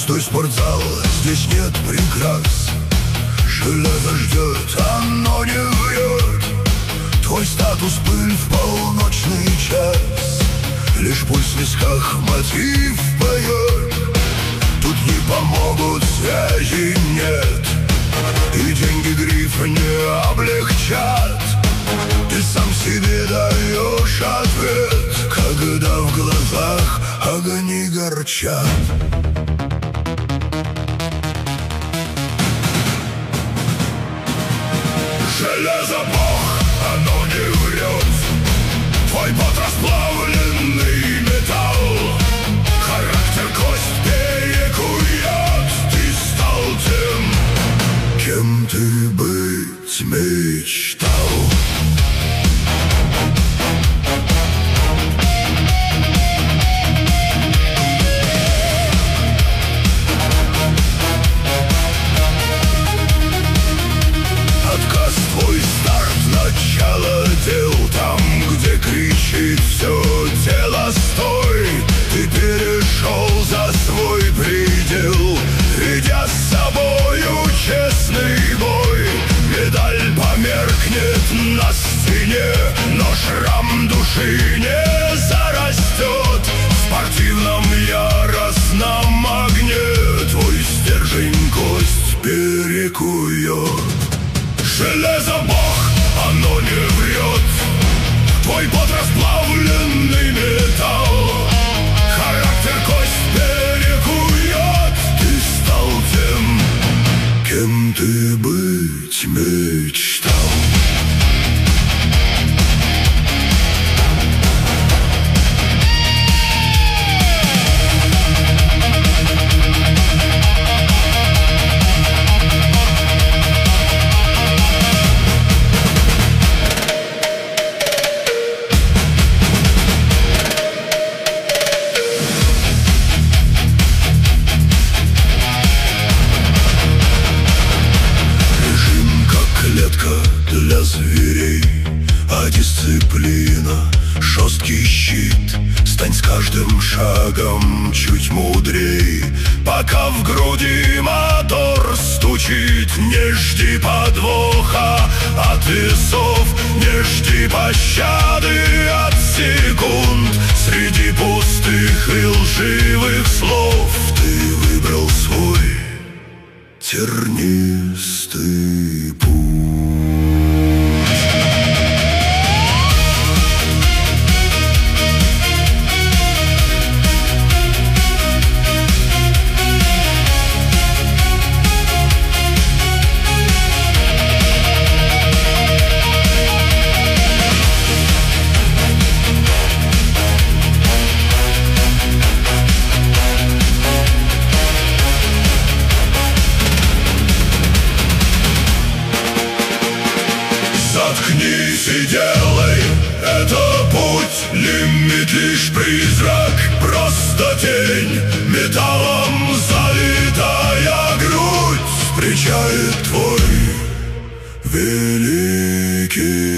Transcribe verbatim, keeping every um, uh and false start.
Пустой спортзал, здесь нет прикрас. Железо ждет, оно не врет. Твой статус пыль в полночный час. Лишь пульс в висках мотив поет. Тут не помогут, связи нет, и деньги гриф не облегчат. Ты сам себе даешь ответ, когда в глазах огни горчат. Железо бог, оно не врет. Твой пот расплавленный металл. Характер кость перекует. Ты стал тем, кем ты быть мечтал. Начало дел там, где кричит все тело стой. Ты перешел за свой предел, ведя с собою честный бой. Медаль померкнет на стене, но шрам души не зарастет. В спортивном яростном огне твой стержень кость перекует. Железо бог, оно не врет. Твой пот расплавленный металл. Характер кость перекует. Ты стал тем, кем ты быть мечтал. Для зверей, а дисциплина — жесткий щит. Стань с каждым шагом чуть мудрей, пока в груди мотор стучит. Не жди подвоха от весов, не жди пощады от секунд. Среди пустых и лживых слов ты выбрал свой тернистый путь. Заткнись и делай, это путь, лимит лишь призрак, просто тень. Металлом залитая грудь встречает твой великий